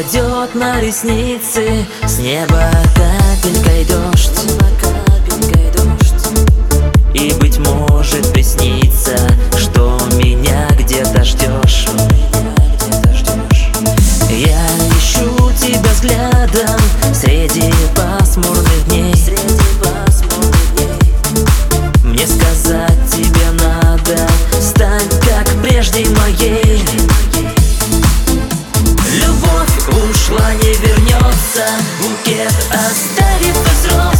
упадет на ресницы, с неба капелькой дождь. И, быть может, приснится, что меня где-то ждешь. Я ищу тебя взглядом среди пасмурных дней. Мне сказать тебе надо: стань как прежде моей. Любовь ушла, не вернется, букет оставив изрос.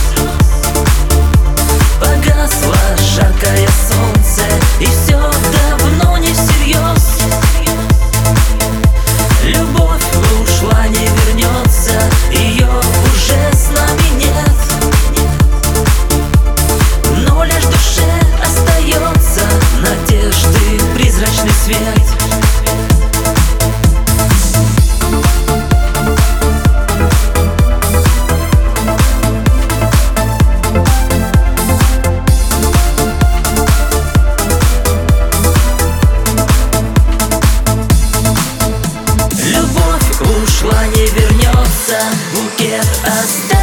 Погасло жаркое солнце, и все давно не всерьез. Любовь ушла, не вернется, ее уже с нами нет. Но лишь в душе остается надежды призрачный свет. Ушла, не вернется, букет оставив.